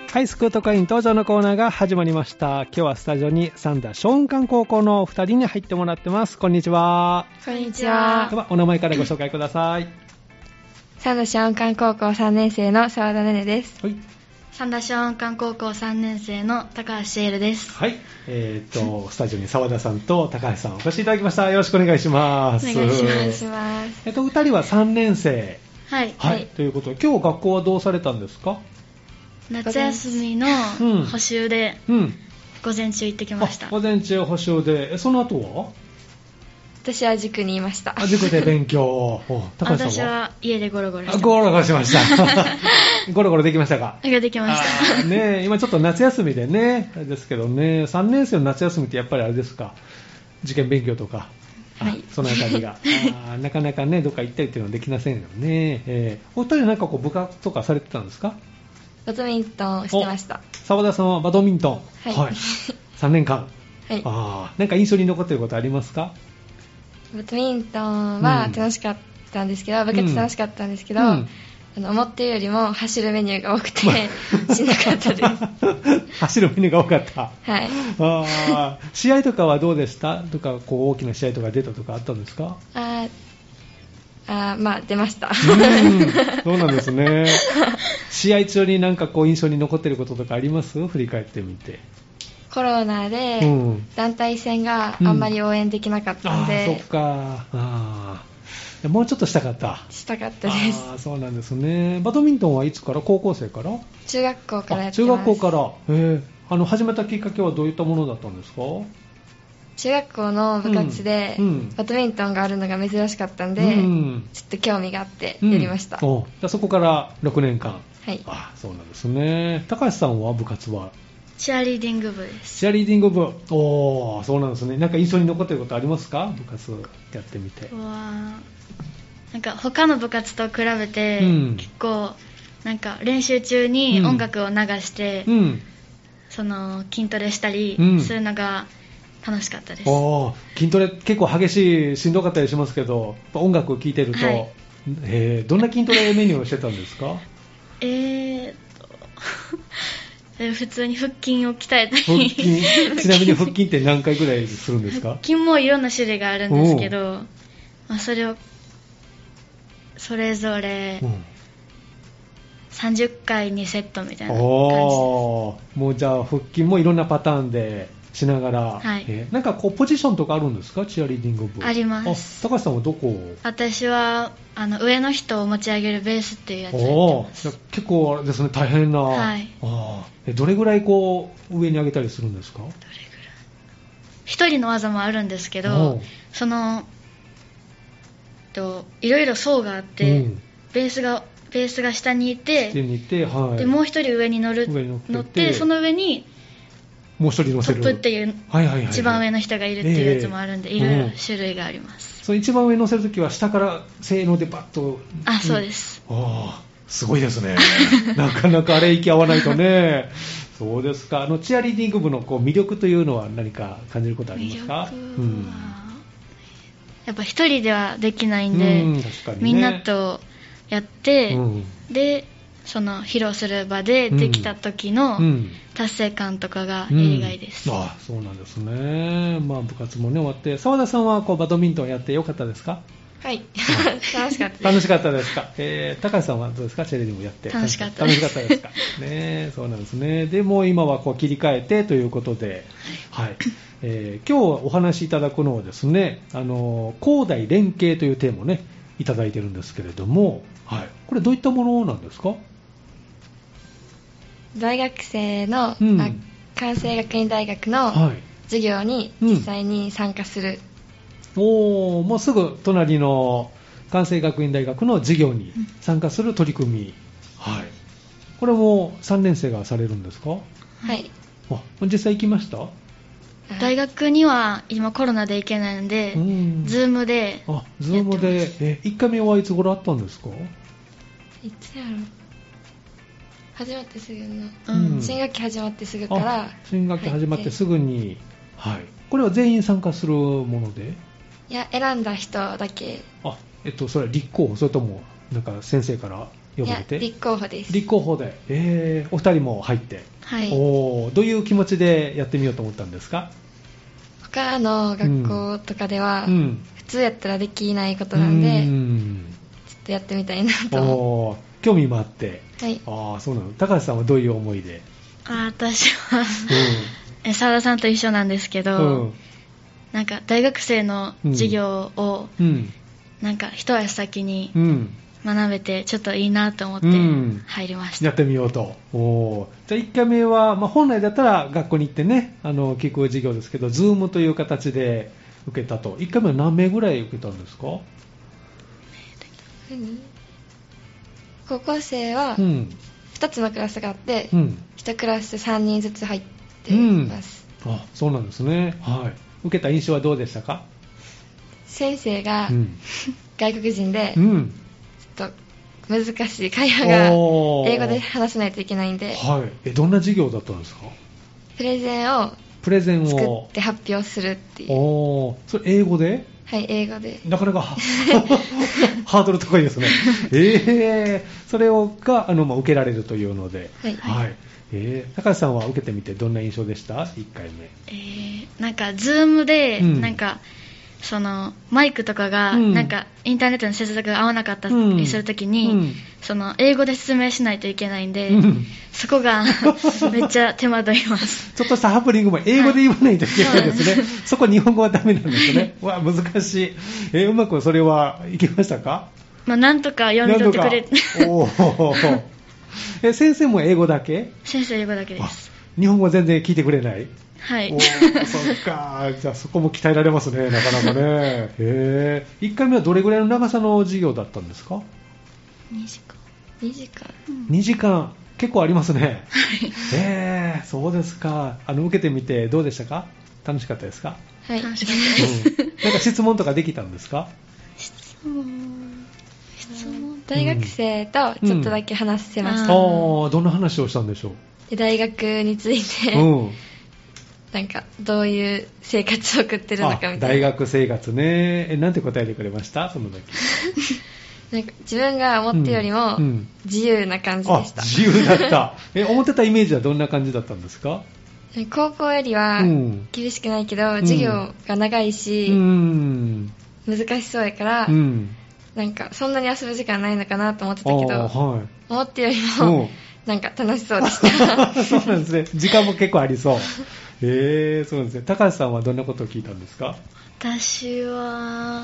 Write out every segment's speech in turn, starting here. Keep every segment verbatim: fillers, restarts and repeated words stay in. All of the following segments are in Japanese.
はい、スクート会員登場のコーナーが始まりました。今日はスタジオに三田松漢高校のお二人に入ってもらってます。こんにちは。 こんにちは。 ではお名前からご紹介ください。 三田松漢高校さんねん生の澤田ねねです。 はい。 三田松漢高校さんねん生の高橋シエルです。 はい。えー、っとスタジオに澤田さんと高橋さんお越しいただきました。よろしくお願いします。 お願いします。 お願いします。 えっと二人はさんねん生。 はい。 はい。ということで今日学校はどうされたんですか？ 夏休みの補習で午前中行ってきました。 うん、午前中補習で、その後は？ 私は塾にいました。 あ、塾で勉強。 高橋さんは？私は家でゴロゴロしてました。 ゴロゴロしましたゴロゴロできましたか？ できましたね。今ちょっと夏休みでねですけどね、さんねん生の夏休みってやっぱりあれですか、受験勉強とか、はい、そのあたりがあなかなかねどっか行ったりっていうのはできませんよね。えー、お二人なんかこう部活とかされてたんですか？ バドミントンしてました。 澤田さんはバドミントン、 はいはい、さんねんかん、 はい、 あなんか印象に残っていることありますか？ バドミントンは楽しかったんですけど、うん、部活楽しかったんですけど、うん、あの思っているよりも走るメニューが多くて、まあ、しんどかったです走るメニューが多かった。 はい。 あ試合とかはどうでした？とかこう大きな試合とか出たとかあったんですか？ ああまあ出ました。うんそうなんですね。試合中になんかこう印象に残っていることとかあります？振り返ってみて。 コロナで団体戦があんまり応援できなかったので、 うん、あそっかあもうちょっとしたかったしたかったです。 あそうなんですね。バドミントンはいつから？高校生から？ 中学校からやってます。 中学校から、えー、あの始めたきっかけはどういったものだったんですか？ 中学校の部活で、うん、バドミントンがあるのが珍しかったんで、うん、ちょっと興味があってやりました。 うん、おじゃあそこからろくねんかん。 はい。 あそうなんですね。高橋さんは部活は？ チアリーディング部です。 チアリーディング部。おーそうなんですね。なんか印象に残っていることありますか？部活やってみて。 わなんか他の部活と比べて、うん、結構なんか練習中に音楽を流して、うん、その筋トレしたりするのが楽しかったです。 うん、お筋トレ結構激しいしんどかったりしますけど、音楽を聴いてると、はい、えー、どんな筋トレメニューをしてたんですか？ えーっと普通に腹筋を鍛えたり。 腹筋ちなみに腹筋って何回ぐらいするんですか？ 腹筋もいろんな種類があるんですけど、まあ、それをそれぞれさんじゅっかいにセットみたいな感じです。 おもうじゃあ腹筋もいろんなパターンでしながら、 はい、 えー、なんかこうポジションとかあるんですか？チアリーディング部。 あります。 高橋さんはどこを？ 私はあの上の人を持ち上げるベースっていうやつをやってます。 結構あれですね、大変な、 はい、 あえどれぐらいこう上に上げたりするんですか？どれぐらい？ 一人の技もあるんですけど、そのといろいろ層があって、うん、ベースがベースが下にいて、 下にいて、はい、 でもう一人上に乗る上に乗ってその上にもう一人乗せるトップっていう、はいはいはい、一番上の人がいるっていうやつもあるんで、えー、いろいろ種類があります。 その一番上に乗せるときは下からせーのでバッと。 あ、そうです。 あすごいですね。なかなかあれ息合わないとね。そうですか。あのチアリーディング部のこう魅力というのは何か感じることありますか？ 魅力は、うん、やっぱ一人ではできないんで、うん確かにね、みんなとやって、うん、でその披露する場でできた時の達成感とかがやりがいです。 うんうん、あそうなんですね。まあ、部活もね終わって、澤田さんはこうバドミントンやってよかったですか？ はい楽しかったです。 楽しかったですか？えー、高橋さんはどうですか？チアリーディングやって楽しかったです。 楽しかったですか？ねそうなんですね。でも今はこう切り替えてということで、はい、えー、今日お話しいただくのはですね、あの高大連携というテーマをねいただいてるんですけれども、はい、これどういったものなんですか？ 大学生の、うん、関西学院大学の授業に実際に参加する、 うん、おもうすぐ隣の関西学院大学の授業に参加する取り組み、うんはい、これもさんねん生がされるんですか？ はい。 あ実際行きました？ 大学には今コロナで行けないので、うん、ズームであズームでえいっかいめはいつ頃あったんですか？ いつやろ始まってすぐの、うん、新学期始まってすぐから新学期始まってすぐに、はい、これは全員参加するもので？ いや選んだ人だけ。 あえっとそれは立候補それともなんか先生から呼ばれて？ いや、立候補です。 立候補で、えー、お二人も入って、 はい、 おどういう気持ちでやってみようと思ったんですか？ 他の学校とかでは、うん、普通やったらできないことなんで、うん、ちょっとやってみたいなと。 お興味もあって、 はい、 あそうなの。高橋さんはどういう思いで？ あ私は、うん、澤田さんと一緒なんですけど、うん、なんか大学生の授業を、うん、なんか一足先に学べてちょっといいなと思って入りました、うん、 やってみようと。おじゃあいっかいめは、まあ、本来だったら学校に行ってねあの聞く授業ですけど Zoom という形で受けたと。いっかいめは何名ぐらい受けたんですか？ 高校生はふたつのクラスがあって、うん、いちクラスさんにんずつ入っています、 うん、あそうなんですね、はい、受けた印象はどうでしたか？ 先生が、うん、外国人で、うん、ちょっと難しい会話が英語で話さないといけないんで、 はい、えどんな授業だったんですか？ プレゼンをプレゼンを作って発表するっていう。 おそれ英語で？ はい、英語で。 なかなかハードル高いですね。えー、それをがあの、まあ、受けられるというので、はいはい、えー、高橋さんは受けてみてどんな印象でした？いっかいめ。 えー、なんか Zoom で、うん、なんかそのマイクとかが、うん、なんかインターネットの接続が合わなかったりするときに、うん、その英語で説明しないといけないんで、うん、そこがめっちゃ手間取ります。 ちょっとしたハプニングも英語で言わないといけないですね、はい、そこ日本語はダメなんですね。わ難しい、えー、うまくそれはいけましたか？ まあ、なんとか読み取ってくれおえ先生も英語だけ？ 先生英語だけです。 日本語は全然聞いてくれない？ はい。 おそっか。じゃあそこも鍛えられますね、なかなかね。へえ。いっかいめはどれぐらいの長さの授業だったんですか？ にじかん。にじかん。 にじかん。結構ありますね。 はい。 へえ、そうですか。あの受けてみてどうでしたか？楽しかったですか？ はい。 楽しかったです。うん、なんか質問とかできたんですか？ 質問。質問。大学生とちょっとだけ話せました。 うん、ああ、どんな話をしたんでしょう？大学について。うん。なんかどういう生活を送ってるのかみたいな。 大学生活ね。え、なんて答えてくれました？その時。 なんか自分が思ってよりも自由な感じでした。 うんうん、自由だった。え、思ってたイメージはどんな感じだったんですか？ 高校よりは厳しくないけど、うん、授業が長いし、うん、難しそうやから、うん、なんかそんなに遊ぶ時間ないのかなと思ってたけど、はい、思ってよりもなんか楽しそうでした。 そうなんですね。時間も結構ありそう。えー、そうですね。高橋さんはどんなことを聞いたんですか？ 私は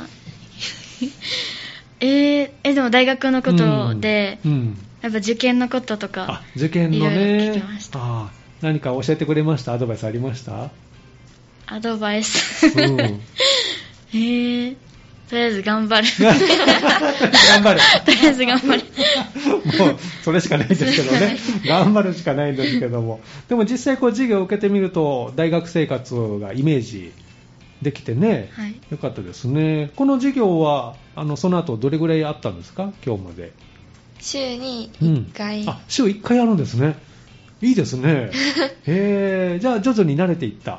えー、えでも大学のことで、うんうん、やっぱ受験のこととか、 あ受験のね、 いろいろ聞きました。 あ何か教えてくれました？アドバイスありました？ アドバイス、うん、えー、とりあえず頑張る。 頑張る。 とりあえず頑張る。 もうそれしかないですけどね。頑張るしかないんですけども。でも実際こう授業を受けてみると大学生活がイメージできてね、はい、よかったですね。この授業はあのその後どれぐらいあったんですか？今日まで。 週にいっかい、 うん、あ週いっかいあるんですね。いいですね。へー、じゃあ徐々に慣れていった。 はい。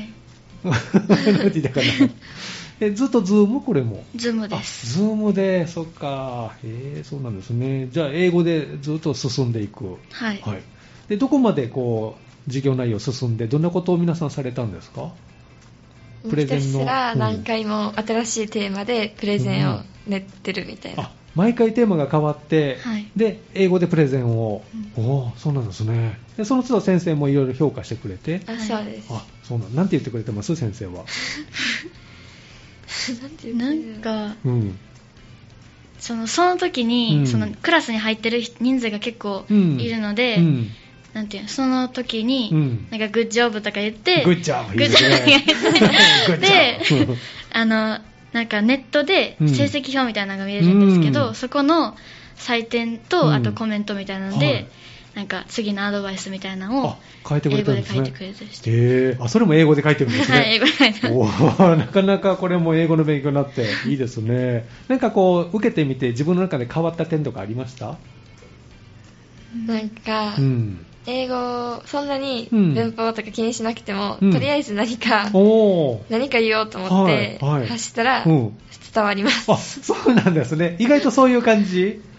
慣れていたかな。えずっとズームこれも？ ズームです。 ズームで、そっか。へー、そうなんですね。じゃあ英語でずっと進んでいく。 はい。はい、 でどこまでこう授業内容進んでどんなことを皆さんされたんですか？ プレゼンの。ひたすら何回も新しいテーマでプレゼンを練ってるみたいな。 うん、あ毎回テーマが変わって、はい、で英語でプレゼンを、うん、おそうなんですね。でその都度先生もいろいろ評価してくれて。 あそうです。 あそうなんなんて言ってくれてます先生は？ なんてなんか、うん、そのその時に、うん、そのクラスに入ってる人数が結構いるので、うん、なんていうその時に、うん、なんかグッジョブとか言ってグッジョブグッジョブ言ってであのなんかネットで成績表みたいなのが見れるんですけど、うん、そこの採点と、うん、あとコメントみたいなので、はい、なんか次のアドバイスみたいなのを英語で書いてくれてる人。 へー、あそれも英語で書いてるんですね。 はい、英語で書いてる。 おー、なかなかこれも英語の勉強になっていいですね。なんかこう受けてみて自分の中で変わった点とかありました？ なんか、うん、英語そんなに文法とか気にしなくても、うん、とりあえず何か、うん、何か言おうと思って走ったら、はいはい、伝わります。 あ、そうなんですね。意外とそういう感じ？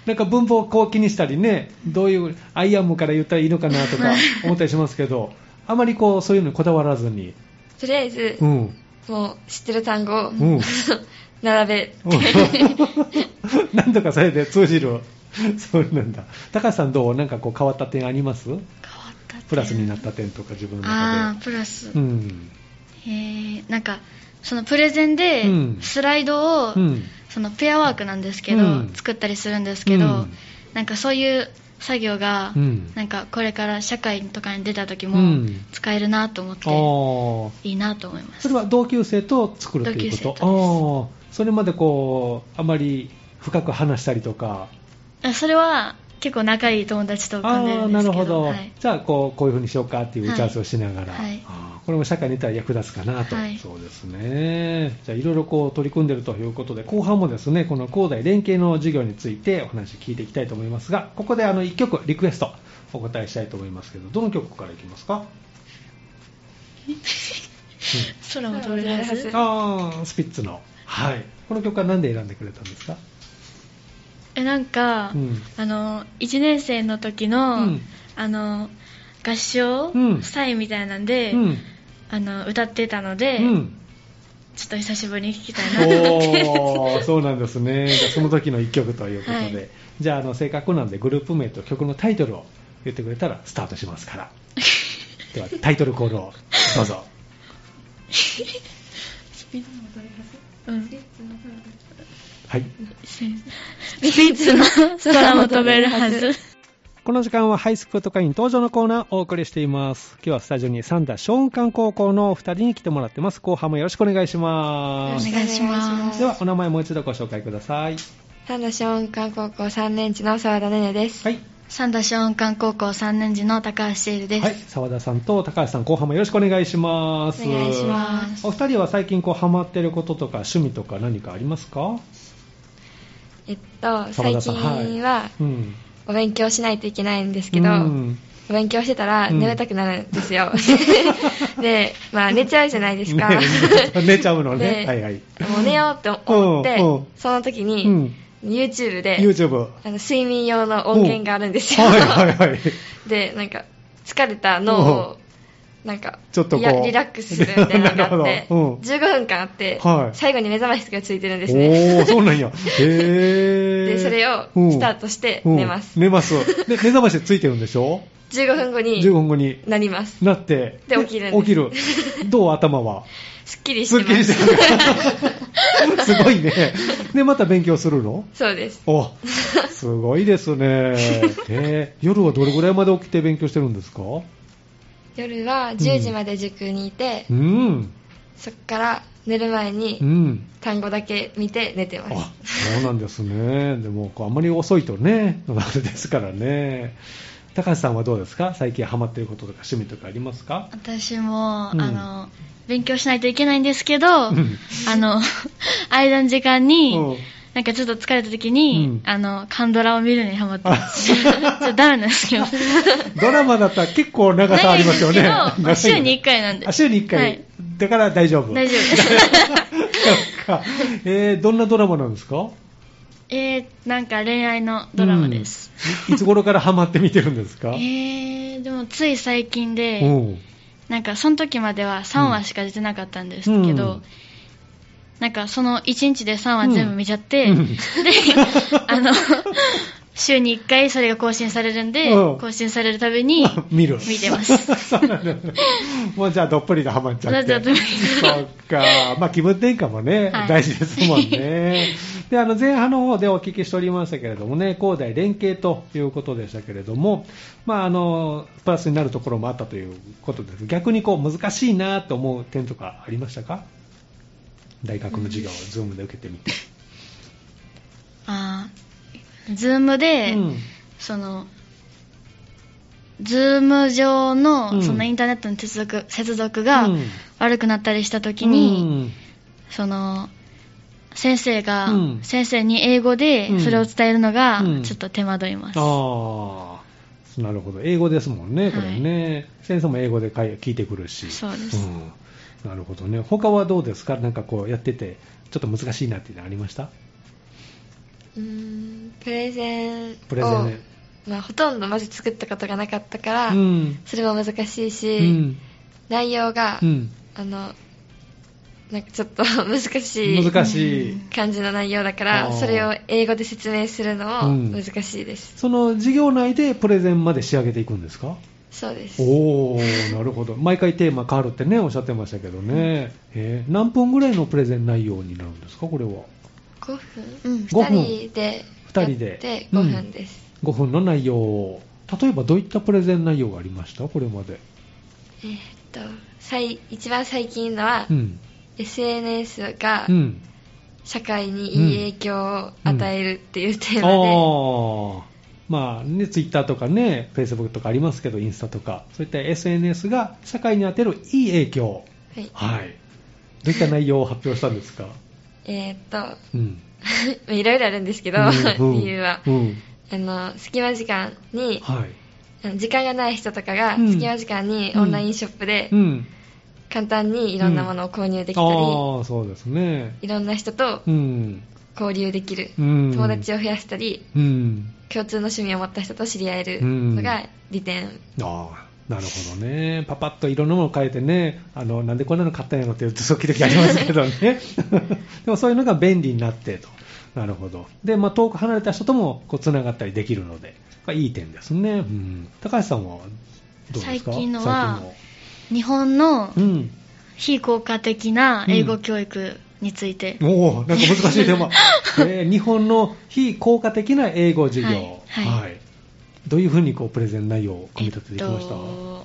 なんか文法をこう気にしたりね、どういうアイアムから言ったらいいのかなとか思ったりしますけど、あまりこうそういうのにこだわらずに、 とりあえず、うん、もう知ってる単語を、うん、並べなんとかそれで通じる。そうなんだ。高橋さんどう、なんかこう変わった点あります？変わった点、プラスになった点とか自分の中で。 あー、プラス、うん、えー、なんかそのプレゼンでスライドを、うん、そのペアワークなんですけど、うん、作ったりするんですけど、うん、なんかそういう作業が、うん、なんかこれから社会とかに出た時も使えるなと思って、うん、いいなと思います。 それは同級生と作るということ？同級生とです。あ、それまでこうあまり深く話したりとか？ それは結構仲いい友達と組んでるんですけど。あ、なるほど、 はい、じゃあこう、こういう風にしようかっていう打ち合わせをしながら、はいはい、あ、これも社会にいたら役立つかなと、はい、そうですね。じゃあいろいろこう取り組んでいるということで、後半もですね、この高大連携の授業についてお話聞いていきたいと思いますが、ここであのいっきょくリクエストお答えしたいと思いますけど、どの曲からいきますか？ うん、空も飛べるはず。 ああ、スピッツの、はい、この曲は何で選んでくれたんですか？ えなんか、うん、あのいちねん生の時の、うん、あの合唱祭みたいなんで、うん、あの歌ってたので、うん、ちょっと久しぶりに聴きたいなと思って。 おー、そうなんですね。じゃあその時のいっきょくということで、はい、じゃあ、あのせっかくなんでグループ名と曲のタイトルを言ってくれたらスタートしますからではタイトルコールをどうぞ。スピッツの誰はず、うん、はい、 スピッツの空も飛べるはず。 この時間はハイスクート会員登場のコーナーをお送りしています。今日はスタジオに三田松雲館高校のお二人に来てもらってます。後半もよろしくお願いします。 お願いします。 ではお名前もう一度ご紹介ください。 三田松雲館高校さんねん次の澤田ねねです。 はい。 三田松雲館高校さんねん次の高橋聖瑠です。 はい、澤田さんと高橋さん、後半もよろしくお願いします。 お願いします。 お二人は最近こうハマっていることとか趣味とか何かありますか？ えっと、最近は、はい、うん、お勉強しないといけないんですけど、うん、お勉強してたら眠たくなるんですよ、うん、で、まあ、寝ちゃうじゃないですか、ね、 寝ちゃうのね、はいはい、 もう寝ようって思って、うん、その時に、うん、YouTube で YouTube あの睡眠用の音源があるんですよ、 はいはいはい、 で、なんか疲れた脳をなんかちょっとこうリラックスするみたいなのがあって、うん、じゅうごふんかんあって、はい、最後に目覚ましがついてるんですね。 おー、そうなんや。へー。 で、それをスタートして寝ます。 うんうん、寝ます。で、目覚ましついてるんでしょ？ じゅうごふんごにじゅうごふんごになります。 なって、 で、起きるんです。 起きる。どう頭は？ すっきりしてます。 すっきりしてる。すごいね。で、また勉強するの？ そうです。 お、すごいですね。えー、夜はどれぐらいまで起きて勉強してるんですか？ 夜はじゅうじまで塾にいて、うん、そっから寝る前に単語だけ見て寝てます、うん、あ、 そうなんですね。でもこうあんまり遅いとね、あれですからね。高橋さんはどうですか？最近ハマっていることとか趣味とかありますか？ 私も、うん、あの勉強しないといけないんですけど、あの間の時間に、うん、なんかちょっと疲れた時に、うん、あのカンドラを見るのにハマってますちょっとダメなんですけどドラマだったら結構長さありますよね。 長い週にいっかいなんで。 あ、週にいっかい、はい、だから大丈夫。 大丈夫えー、どんなドラマなんですか？ えー、なんか恋愛のドラマです、 うん、いつ頃からハマって見てるんですか？ えー、でもつい最近で、なんかその時まではさんわしか出てなかったんですけど、うん、なんかそのいちにちでさんわ全部見ちゃって、うん、であの週にいっかいそれが更新されるんで、うん、更新されるたびに見る見てますそうなんだ、ね、もうじゃあどっぷりとハマっちゃって。そっか、まあ気分転換もね、はい、大事ですもんねで、あの前半の方でお聞きしておりましたけれどもね、高大連携ということでしたけれども、まああのプラスになるところもあったということです。逆にこう難しいなと思う点とかありましたか？大学の授業をズームで受けてみて。 あー、ズームで、うん、そのズーム上 の,、うん、そのインターネットの接続、接続が悪くなったりしたときに、うん、その先生が、うん、先生に英語でそれを伝えるのがちょっと手間取ります、うん、 ああ、なるほど。英語ですもんね、これね、はい、先生も英語で聞いてくるし。 そうです、うん、 なるほどね。他はどうですか？なんかこうやっててちょっと難しいなっていうのありました？ うーんプレゼンをプレゼン、 まあ、ほとんどまず作ったことがなかったから、うん、それも難しいし、うん、内容が、うん、あのなんかちょっと難しい難しい感じの内容だからそれを英語で説明するのも難しいです、 うん、その授業内でプレゼンまで仕上げていくんですか？ そうです。 おー、なるほど。毎回テーマ変わるってねおっしゃってましたけどね、うん、えー、何分ぐらいのプレゼン内容になるんですかこれは？ ごふん、うん、ふたりでやってごふんです、 うん、ごふんの内容。例えばどういったプレゼン内容がありましたこれまで？ えー、っと最一番最近のは、うん、エスエヌエス が社会にいい影響を与えるっていうテーマで、 うんうん、あまあね、ツイッターとかね、フェイスブックとかありますけど、インスタとか、そういった エスエヌエス が社会に与えるいい影響、はい、はい、どういった内容を発表したんですか？ えーっと、うん、いろいろあるんですけど、うんうん、理由は、うん、あの隙間時間に、はい、時間がない人とかが隙間時間にオンラインショップで、うんうん簡単にいろんなものを購入できたり、うん、あそうですね、いろんな人と交流できる、うん、友達を増やしたり、うん、共通の趣味を持った人と知り合えるのが利点、うん、 あなるほどね。パパッといろんなものを変えてね、あのなんでこんなの買ったんやろって言うと時々ありますけどねでもそういうのが便利になってと。なるほど。で、まあ、遠く離れた人ともこうつながったりできるのでいい点ですね、うん、高橋さんはどうですか？ 最近のは日本の非効果的な英語教育について、 うん、おお、なんか難しいテーマ、えー、日本の非効果的な英語授業、はいはいはい、どういうふうにこうプレゼン内容を組み立てていきました？えっと、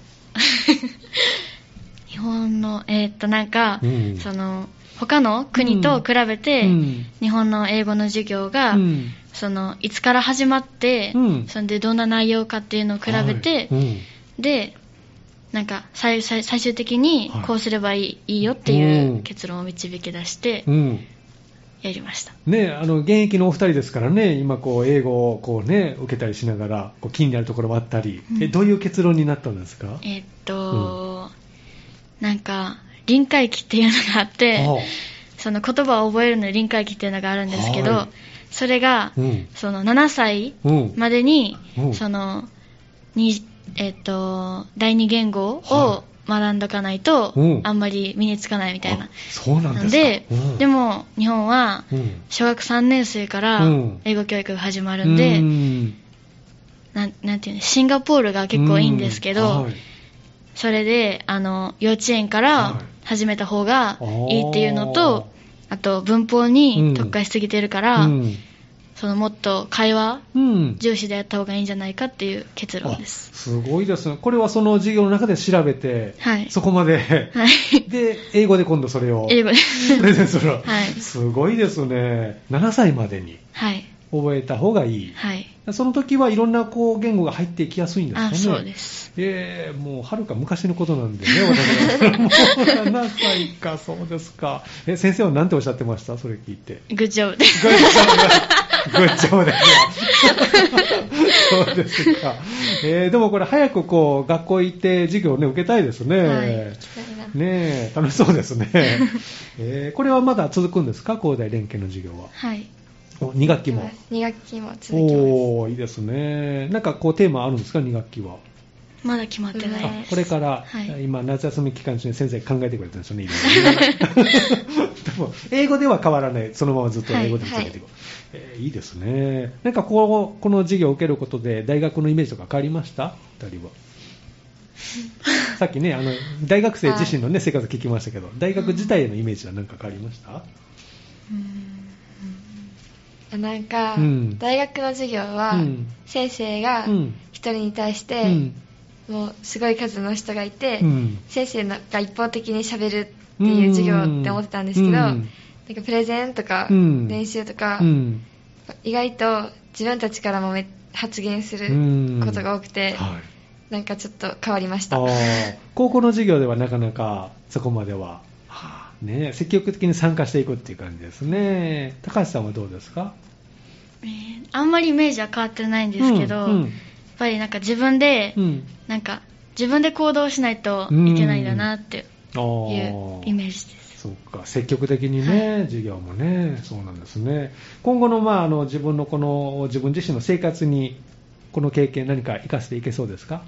日本のえー、っとなんか、うん、その他の国と比べて、うん、日本の英語の授業が、うん、そのいつから始まって、うん、そんでどんな内容かっていうのを比べて、はい、でなんか 最, 最, 最終的にこうすればいい、はい、いいよっていう結論を導き出してやりました、 うんね、あの現役のお二人ですからね、今こう英語をこう、ね、受けたりしながらこう気になるところもあったり、うん、えどういう結論になったんですか？ えー、っと、うん、なんか臨界期っていうのがあって、その言葉を覚えるのに臨界期っていうのがあるんですけど、はい、それが、うん、そのななさいまでに、うん、そのにえっと、第二言語を学んどかないと、はい、あんまり身につかないみたいな。 そうなんですか。 で、うん、でも日本は小学さんねん生から英語教育が始まるんで、うん、な, なんていうの、シンガポールが結構いいんですけど、うんはい、それであの幼稚園から始めた方がいいっていうのと、はい、あと文法に特化しすぎてるから、うんうんそのもっと会話重視でやった方がいいんじゃないかっていう結論です。 すごいですね。これはその授業の中で調べて、はい、そこまで、はい、で英語で今度それを英語でプレゼンする、はい、すごいですね。ななさいまでに覚えた方がいい、はい、その時はいろんなこう言語が入っていきやすいんですかね。 あ、そうです。 えー、もうはるか昔のことなんでね私はもうななさいか。そうですか。え先生は何ておっしゃってました？それ聞いて。 グッジョブです。 グッジョブですそうですか、えー、でもこれ早くこう学校行って授業を、ね、受けたいですね、はい、ね楽しそうですね、えー、これはまだ続くんですか？高大連携の授業は。 はい、 に学期もに学期も続きます。 おー、いいですね。なんかこうテーマあるんですか？に学期は。 まだ決まってないです。 これから、はい、今夏休み期間中に先生考えてくれてるんですよね、今でも英語では変わらない、そのままずっと英語で続けていく、はいはいえー、いいですね。なんかこうこの授業を受けることで大学のイメージとか変わりました？ふたりはさっきねあの大学生自身の、ね、生活聞きましたけど、大学自体へのイメージは何か変わりました？ うんなんか、うん、大学の授業は、うん、先生が一人に対して、うんもうすごい数の人がいて、うん、先生が一方的に喋るっていう授業って思ってたんですけど、うん、なんかプレゼンとか、うん、練習とか、うん、意外と自分たちからも発言することが多くて、うんはい、なんかちょっと変わりました。 あ高校の授業ではなかなかそこまでは、はあね、積極的に参加していくっていう感じですね。高橋さんはどうですか？ えー、あんまりイメージは変わってないんですけど、うんうんやっぱりなんか自分で、うん、なんか自分で行動しないといけないんだなっていうイメージです。 そうか、積極的にね、はい、授業もね、そうなんですね。今後の、まあ、あの自分のこの自分自身の生活にこの経験何か生かしていけそうですか？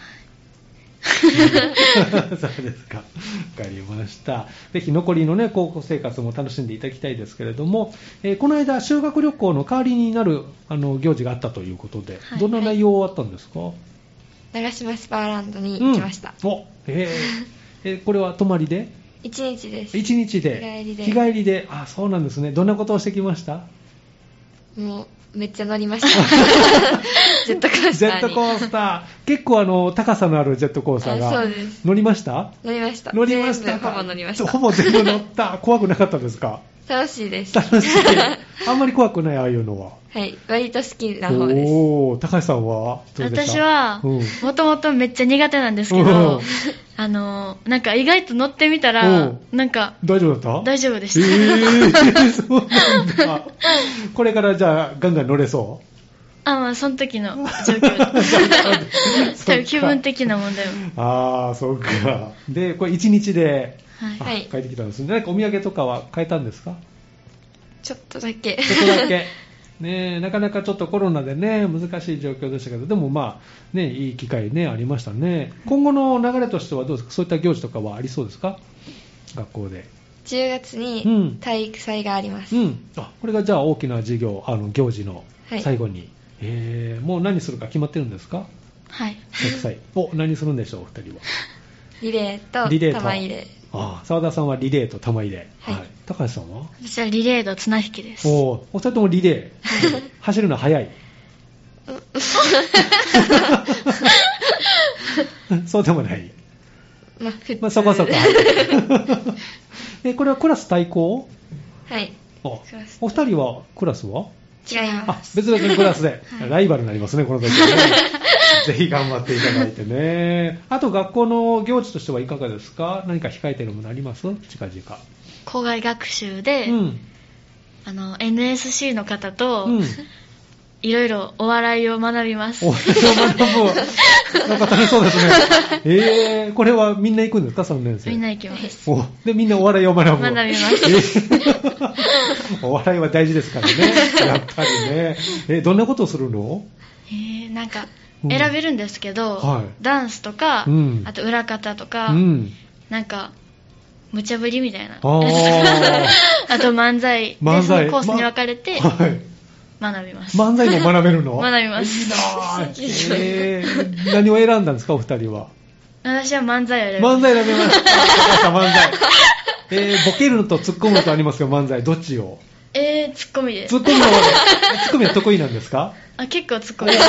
そうですか。わかりました。ぜひ残りのね、高校生活も楽しんでいただきたいですけれども、えー、この間修学旅行の代わりになるあの行事があったということで、はい、どんな内容あったんですか？はい、 長島スパーランドに行きました。 うん、お、えー、えー、これは泊まりで？ 一日です。 一日で。 日帰りで。 日帰りで。あ、そうなんですね。どんなことをしてきました？ もうめっちゃ乗りましたジェットコースターに。 ジェットコースター結構あの高さのあるジェットコースターが。 そうです。 乗りました？ 乗りました。 乗りました。 ほぼ乗りました。 ほぼ全部乗った。怖くなかったですか？ 楽しいです。 楽しい。あんまり怖くない、ああいうのは。 はい、割と好きな方です。 おー、高橋さんはどうでした？ 私はもともとめっちゃ苦手なんですけど、うん、あのなんか意外と乗ってみたらなんか大丈夫だった？ 大丈夫でした。 えー、そうなんだ。これからじゃあガンガン乗れそう？ あ、まあその時の状況多分気分的な問題も。 ああ、そうか。でこれ一日で、 はい、 帰ってきたんですね。何かお土産とかは買えたんですか？ ちょっとだけ。 ちょっとだけ。ね、なかなかちょっとコロナでね、難しい状況でしたけど、でもまあ、ね、いい機会ね、ありましたね。今後の流れとしてはどうですか？そういった行事とかはありそうですか？学校で。 じゅうがつに体育祭があります。 うん。うん、あ、これがじゃあ大きな授業、あの行事の最後に。はい、えー、もう何するか決まってるんですか？ はい。 体育祭。お、何するんでしょう、お二人は。 リレーと玉入れ。 ああ、澤田さんはリレーと玉入れ。 はい。はい、 高橋さんは？ 私はリレーと綱引きです。 おお、お二人ともリレー。走るのは速い。そうでもない。 まあ、普通。 まあ、そこそこ。え、これはクラス対抗？ はい。 お、お二人はクラスは？ 違います。 あ、別々のクラスで、はい、ライバルになりますね、この時はね。ぜひ頑張っていただいてね。あと学校の行事としてはいかがですか？何か控えているものあります？近々。 校外学習で、うん、あの エヌエスシー の方と、うん、いろいろお笑いを学びます。 お笑いを学ぶ。なんか楽しそうですね。えー、これはみんな行くんですか？さんねん生。 みんな行きます。 おで、みんなお笑いを学ぶ。 学びます。 えー、お笑いは大事ですからね。やっぱりね。えー、どんなことをするの？ えー、なんか選べるんですけど、うんはい、ダンスとか、うん、あと裏方とか、うん、なんか無茶ぶりみたいな。あ, あと漫才。漫才でそのコースに分かれて、まはい学びます。 漫才も学べるの？ 学びます。 いいなぁ、えー。何を選んだんですか、お二人は？ 私は漫才を選びました。漫才選びました。漫才。えー、ボケるのと突っ込むのとありますけど、漫才どっちを？ えー、ツッコミです。 ツッコミの方で。ツッコミは得意なんですか？ あ、結構ツッコミです。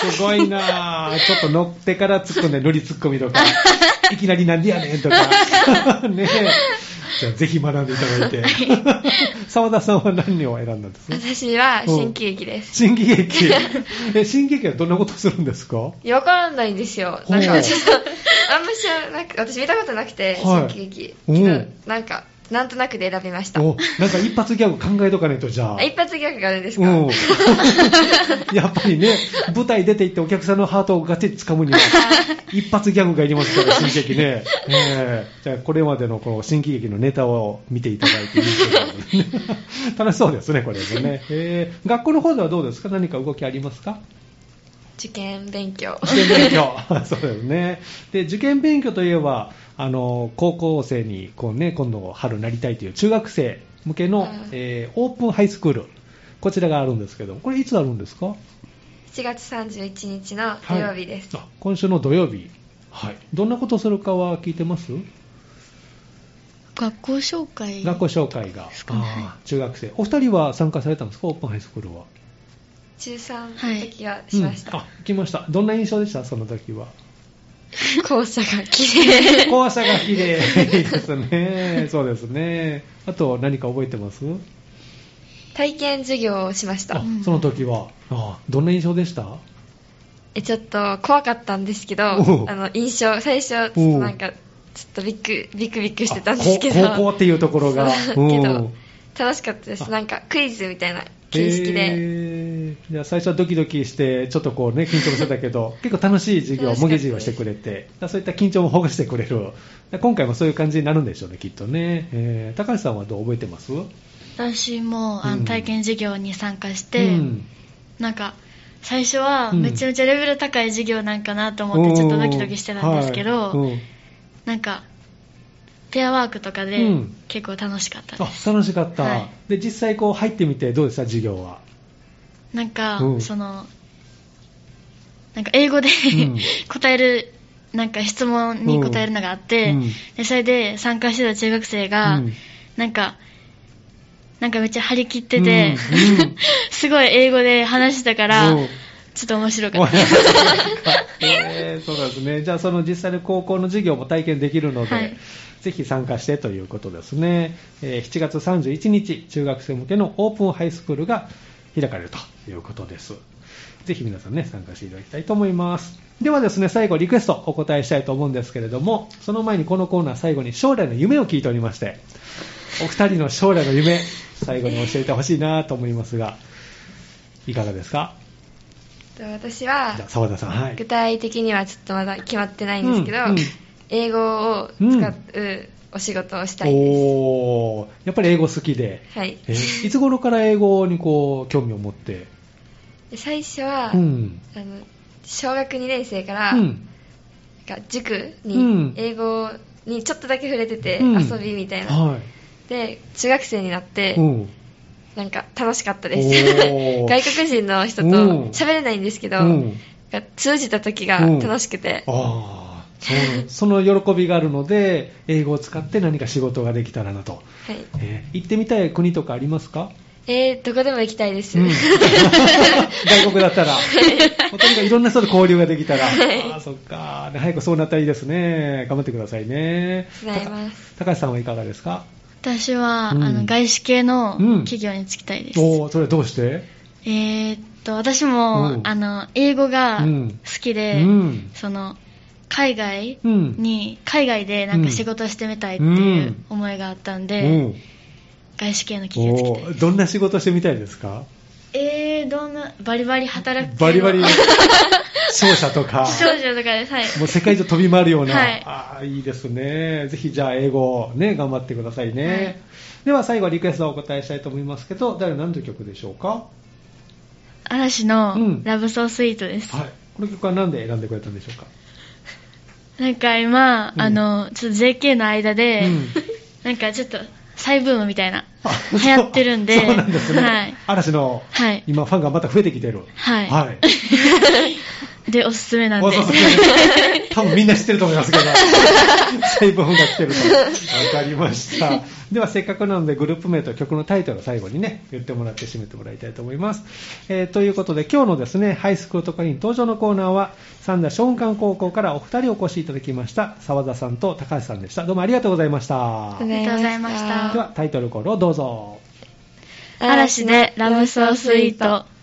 すごいなぁ。ちょっと乗ってから突っ込んで、ノリツッコミとか、いきなりなんでやねんとか。ねえ。じゃあぜひ学んでいただいて。澤田さんは何を選んだんですか？ 私は新喜劇です。 新喜劇。え、新喜劇はどんなことするんですか？ いや、わからないんですよ。なんかちょっと、あんま知らなくて、私見たことなくて、新喜劇。けど、なんか、なんとなくで選びました。 お、なんか一発ギャグ考えとかないと、じゃあ。 一発ギャグがあるんですか？ うん。やっぱりね、舞台出て行ってお客さんのハートをガッチリ掴むには、一発ギャグがいりますから、新喜劇ね。えー、じゃあ、これまでのこの新喜劇のネタを見ていただいていいですけど、ね、楽しそうですね、これもね。えー、学校の方ではどうですか？何か動きありますか？ 受験勉強。 受験勉強。そうですね。で、受験勉強といえば、あの、高校生に、こうね、今度春なりたいという中学生向けの、えー、オープンハイスクール。こちらがあるんですけど、これいつあるんですか？ しちがつさんじゅういちにちの土曜日です。 はい、あ、今週の土曜日。はい。どんなことをするかは聞いてます？ 学校紹介。 学校紹介が。あ、中学生。お二人は参加されたんですか？オープンハイスクールは。 中さんの時はしました。 はい、うん、あ、来ました。どんな印象でした？その時は。 校舎が綺麗。 校舎が綺麗ですね。そうですね。あと何か覚えてます？ 体験授業をしました。 あ、その時は。あ、どんな印象でした？ え、ちょっと怖かったんですけど、あの印象、最初ちょっとなんかちょっとビックビクビクしてたんですけど、 高校っていうところが。 けど楽しかったです。なんかクイズみたいな形式でじゃあ最初はドキドキしてちょっとこうね緊張してたけど結構楽しい授業を模擬授業してくれて、そういった緊張もほぐしてくれる。今回もそういう感じになるんでしょうねきっとね。えー、高橋さんはどう覚えてます？ 私もあの体験授業に参加して、うん、なんか最初はめちゃめちゃレベル高い授業なんかなと思ってちょっとドキドキしてたんですけど、はい、なんかペアワークとかで結構楽しかったです。 うん、あ、楽しかった。はい、で実際こう入ってみてどうでした授業は？ なんか、うん、そのなんか英語で、うん、答えるなんか質問に答えるのがあって、うん、でそれで参加してた中学生が、うん、なんかなんかめっちゃ張り切ってて、うんうん、すごい英語で話してたから、うん、ちょっと面白かった。 えー、そうなんですね。じゃあその実際の高校の授業も体験できるので、はい、ぜひ参加してということですね。えー、しちがつさんじゅういちにち中学生向けのオープンハイスクールが開かれるということです。ぜひ皆さんね参加していただきたいと思います。ではですね、最後リクエストお答えしたいと思うんですけれども、その前にこのコーナー最後に将来の夢を聞いておりまして、お二人の将来の夢最後に教えてほしいなと思いますが、いかがですか？ 私はじゃあ澤田さん、はい、 具体的にはちょっとまだ決まってないんですけど、うんうん、英語を使うお仕事をしたいです。 おー、やっぱり英語好きで、 はい、 えー、いつ頃から英語にこう興味を持って？ 最初は、うん、あの小学にねん生から、うん、塾に英語にちょっとだけ触れてて、うん、遊びみたいな、はい、で中学生になって、うん、なんか楽しかったです。外国人の人と喋れないんですけど、うん、通じた時が楽しくて、うん、 あその喜びがあるので英語を使って何か仕事ができたらなと、はい、えー、行ってみたい国とかありますか？ えー、どこでも行きたいです、うん、 外国だったら、はい、とにかくいろんな人と交流ができたら、はい、あそっか、早くそうなったらいいですね。頑張ってくださいね。 ありがとうございます。 高橋さんはいかがですか？ 私は、うん、あの外資系の企業に就きたいです。 うん、おー、それどうして？ えー、っと私も、うん、あの英語が好きで、うん、その海外に、うん、海外でなんか仕事してみたいっていう思いがあったんで、うん、外資系の企業に就きたいです。 どんな仕事してみたいですか？ えー、どんなバリバリ働くバリバリ商社とか商社とかです、はい、 もう世界中飛び回るような、はい、あいいですね。ぜひじゃあ英語ね頑張ってくださいね、はい、では最後リクエストをお答えしたいと思いますけど、誰何という曲でしょうか？ 嵐のラブソースイートです、 うん、はい、この曲は何で選んでくれたんでしょうか？ なんか今、うん、あのちょっと ジェーケー の間で、うん、なんかちょっと再ブームみたいな流行ってるんで、 そうなんですね、はい、嵐の、はい、今ファンがまた増えてきてる、 はい、はい、でおすすめなんで、 おすすめ多分みんな知ってると思いますけど再ブームが来てると分かりました。ではせっかくなのでグループ名と曲のタイトルを最後にね言ってもらって締めてもらいたいと思います、えー、ということで今日のですねハイスクール特派員登場のコーナーは三田松漢高校からお二人お越しいただきました澤田さんと高橋さんでした。どうもありがとうございました。 ありがとうございました。 ではタイトルコールをどうぞ。 嵐でラブソースイート。